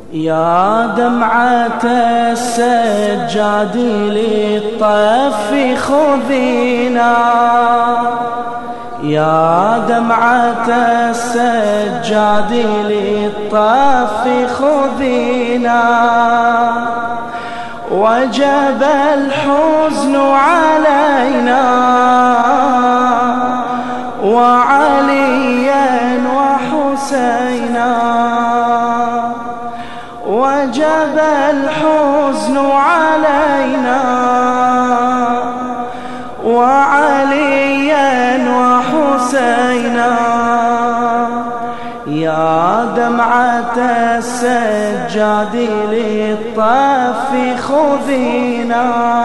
يا دمعة السجاد للطف خذينا، يا دمعة السجاد للطف خذينا، وجب الحزن علينا وعليا وحسينا، وجب الحزن علينا وعليا وحسينا، يا دمعة السجاد للطف خذينا،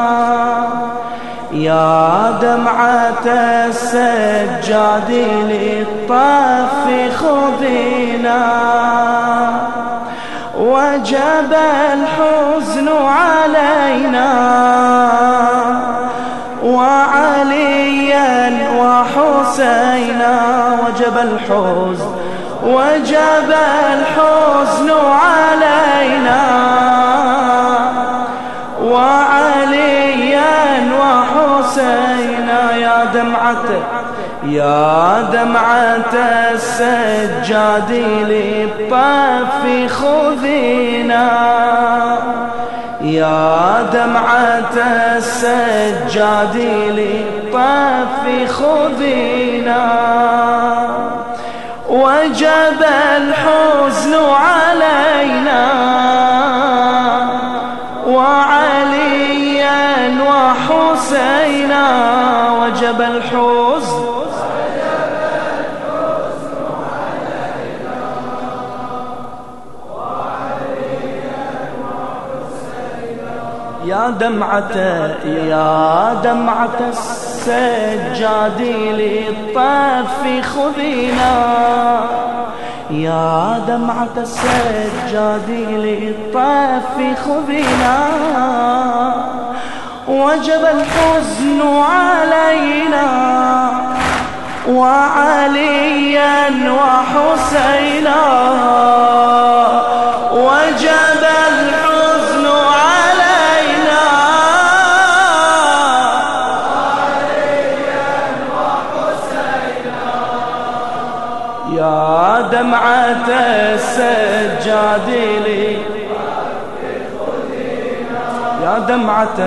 يا دمعة السجاد للطف خذينا، وجب الحزن علينا وعليا وحسينا، وجب الحزن علينا وعليا وحسينا، يا دمعة السجاد للطف خذينا، يا دمعة السجاد للطف خذينا، وجب الحزن علينا وعليا وحسينا، وجب الحزن علينا وعليا وحسينا، يا دمعة السجاد للطف خذينا، يا دمعة السجاد للطف خذينا، وجب الحزن علينا وعليا وحسينا، وجب الحزن علينا وعليا وحسينا، يا دمعة السجاد يا دمعة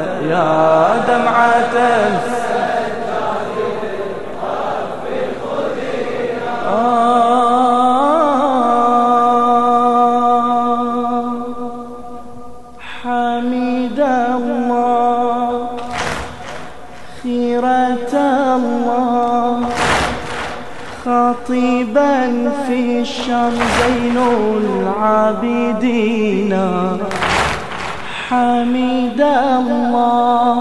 حميد الله خيرة الله، خطيبا في الشام زين العابدين، حميد الله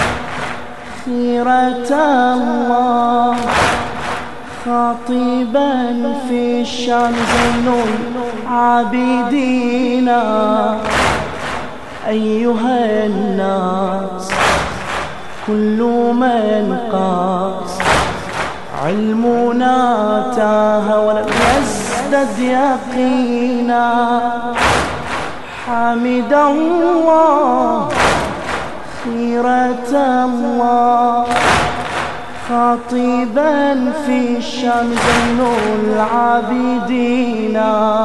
خيرة الله، خطيبا في الشام زين العابدين، أيها الناس كل من قاس علمنا تاه ولم يزدد يقينا، حمد الله خيرة الله، خطيبا في الشام زين العابدين،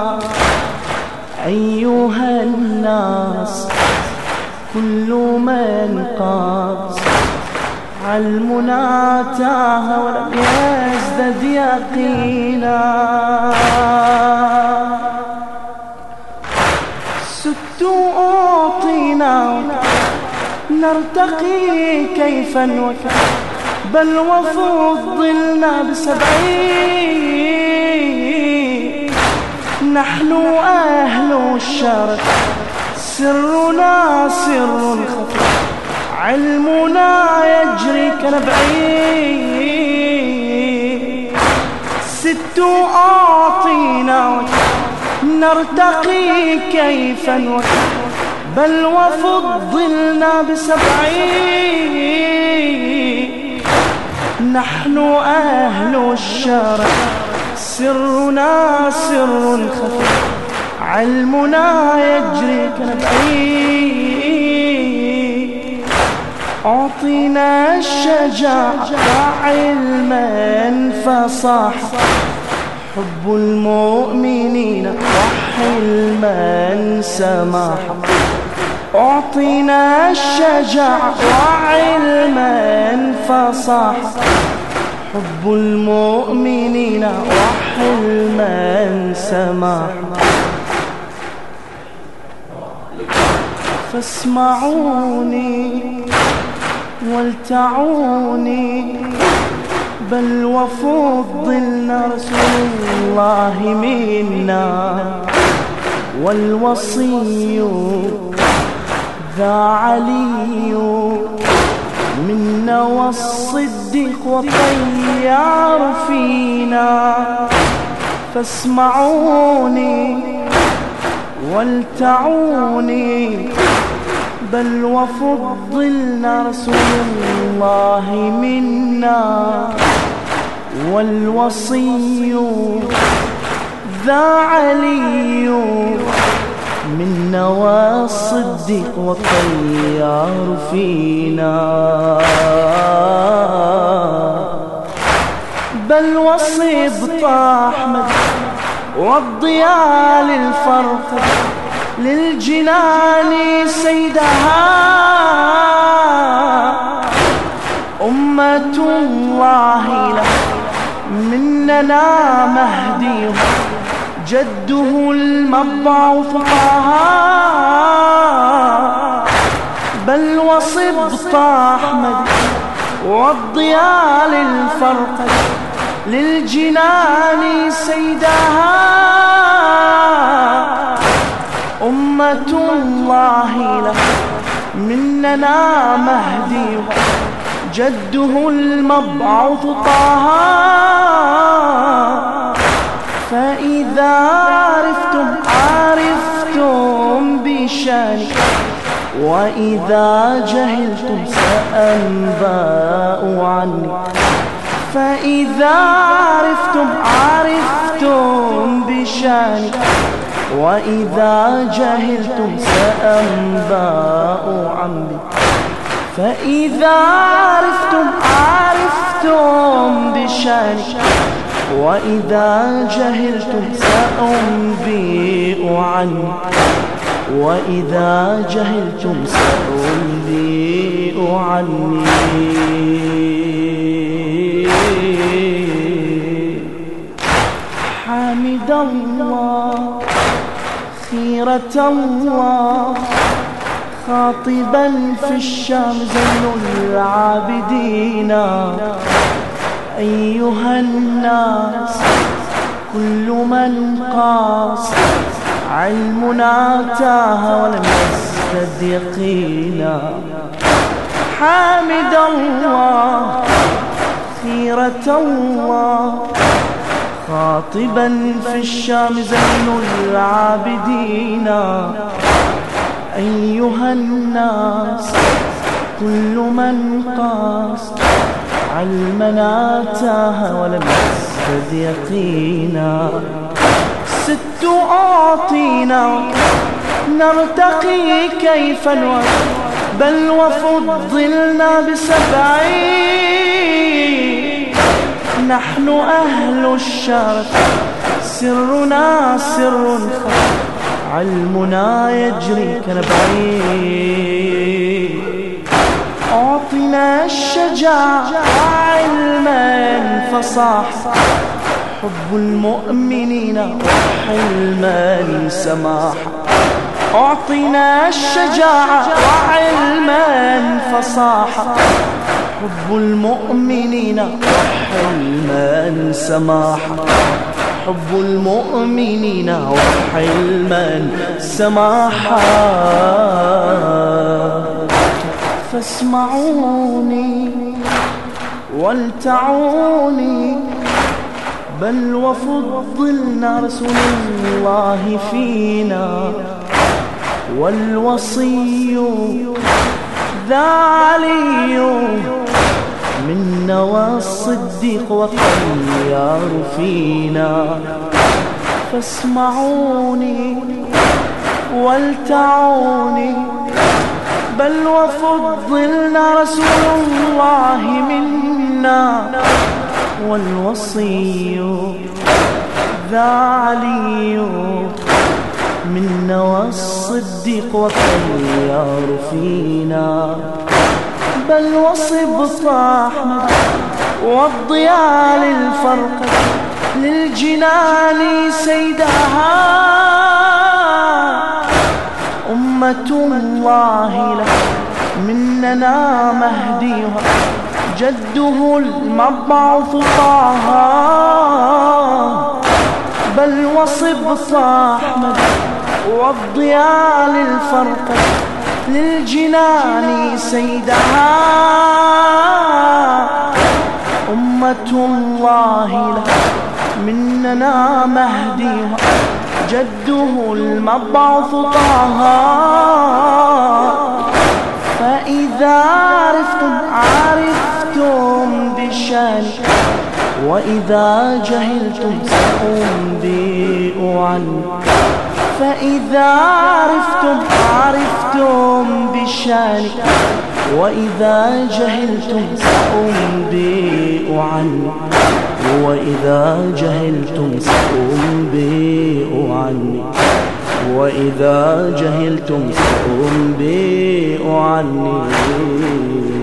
أيها الناس كل من قاس علمنا تاه ولم يزدد يقينا، أعطينا نرتقي كيفا وكيف، بل وفضلنا ب70، نحن أهل الشرق سرنا سر خفي، علمنا يجري كنبعي، 6 أعطينا نرتقي كيفا وكيف، بل وفضلنا ب70، نحن أهل الشرق سرنا سر خفي، علمنا يجري كنبعي. أعطينا الشجاعة علما فصاح، حب المؤمنين وحلما سماح. أعطينا الشجاعة وعلما فصاح، حب المؤمنين وحلما سماح. فاسمعوني ولتعوني، بل وفضلنا رسول الله منا، والوصي ذا علي منا، والصديق والطيار فينا. فاسمعوني ولتعوني، بل وفضلنا رسول الله منا، والوصي ذا علي منا، والصديق والطيار فينا. بل وصبط أحمد والضياء للفرق، للجنان سيدها أمة الله له مننا مهديه، جده المبعوث طه. بل وصبط أحمد والضياء للفرق، للجنان سيدها أمة الله له مننا مهدي، جده المبعوث طه. فإذا عرفتم بشاني، وإذا جهلتم سأنبأ عني. فإذا عرفتم بشاني، وإذا جهلتم سأنبأ عني. فإذا عرفتم بشاني، وإذا جهلتم سأنبئ عني. وإذا جهلتم سأنبئ عني. حمد الله خيرة الله، خاطبا في الشام زين العابدين. أيها الناس كل من قاس، علمنا تاه ولم يزدد يقينا. حامد الله خيرة الله، خاطبا في الشام زين العابدين. أيها الناس كل من قاس، علمنا تاه ولم يزدد يقينا. ست أعطينا نرتقي كيفا، بل وفضلنا ب7. نحن أهل الشرف سرنا سر، علمنا يجري كنبعي. أعطنا الشجاعة علما فصاح، حب المؤمنين وحلما سماح. أعطنا الشجاعة وعلما فصاح، حب المؤمنين وحلما سماح. حب المؤمنين وحلما سماحا. فاسمعوني ولتعوني، بل وفضلنا رسول الله فينا، والوصي ذا علي منا، والصديق والطيار فينا. فاسمعوني والتعوني، بل وفضلنا رسول الله منا، والوصي ذا علي منا، والصديق والخيار فينا، بل وصبط أحمد والضياء للفرق للجنان سيدها. أمة الله له مننا مهديها، جده المبعوث طه، بل وصبط أحمد والضياء للفرق للجنان سيدها. أمة الله له مننا مهديها، جده المبعوث طه، فإذا عرفتم بالشان، وإذا جهلتم سأنبئ عنه. فإذا عرفتم بالشان، وإذا جهلتم سأنبئ عنه، وإذا جهلتم سأنبئ عني، وإذا جهلتم سأنبئ عني.